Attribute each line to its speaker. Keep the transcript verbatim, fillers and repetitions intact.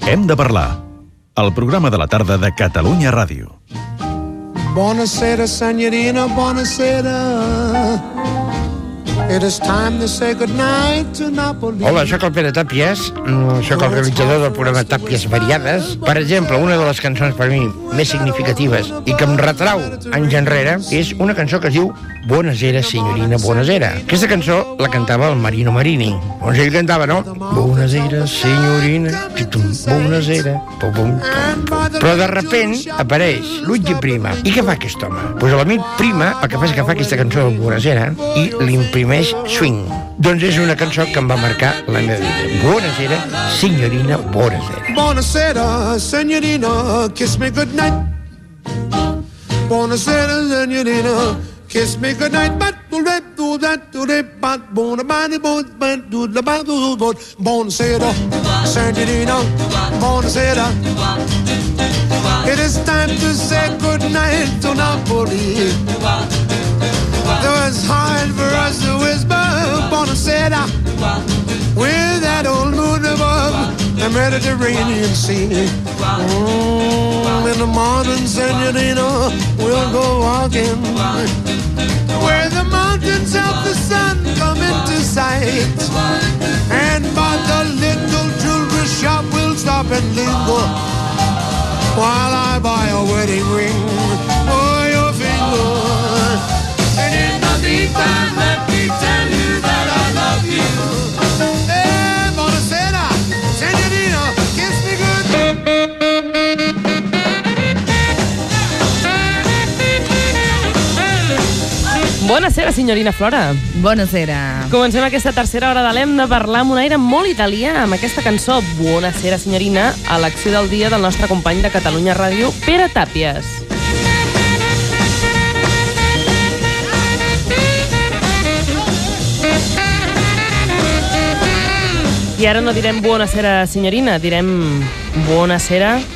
Speaker 1: Hem de parlar. El programa de la tarda de Catalunya Ràdio.
Speaker 2: Buonasera, signorina, buonasera. It is time to say goodnight to Napoli.
Speaker 3: Hola, sóc el Pere Tàpies, sóc el realitzador del programa Tàpies Variades. Per exemple, una de les cançons per mi més significatives i que em retrau anys enrere és una cançó que es diu Buonasera, signorina, buonasera. Aquesta cançó la cantava el Marino Marini. On ell cantava, no? Buonasera, signorina, titum, buonasera, pum, pum, pum. Però de repent apareix Luigi Prima. I què fa aquest home? Doncs pues l'amic Prima el que fa és que fa aquesta cançó de Buonasera i l'imprimeix swing. Doncs és una cançó que em va marcar la meva vida. Buonasera, signorina, buonasera.
Speaker 2: Buonasera, signorina, kiss me goodnight. Buonasera, signorina, kiss me goodnight. But do that, do that, do that, but bona bani, bon, but do the bad, do do. Buonasera, signorina, buonasera. It is time to say goodnight to Napoli. Though it's hard for us to whisper Buonasera with that old moon above the Mediterranean Sea. Mm, in the morning, signorina, we'll go walking where the mountains of the sun come into sight. And by the little jewelry shop we'll stop and linger while I buy a wedding ring for your finger. And in the meantime, let me tell you that I love you. Hey, buonasera, signorina, kiss me good.
Speaker 4: Buonasera, signorina Flora.
Speaker 5: Buonasera.
Speaker 4: Comencem aquesta tercera hora de l'Hem de parlar amb un aire molt italià, amb aquesta cançó Buonasera, signorina, a l'acció del dia del nostre company de Catalunya Ràdio, Pere Tàpies. I ara no direm Buonasera, signorina, direm Buonasera,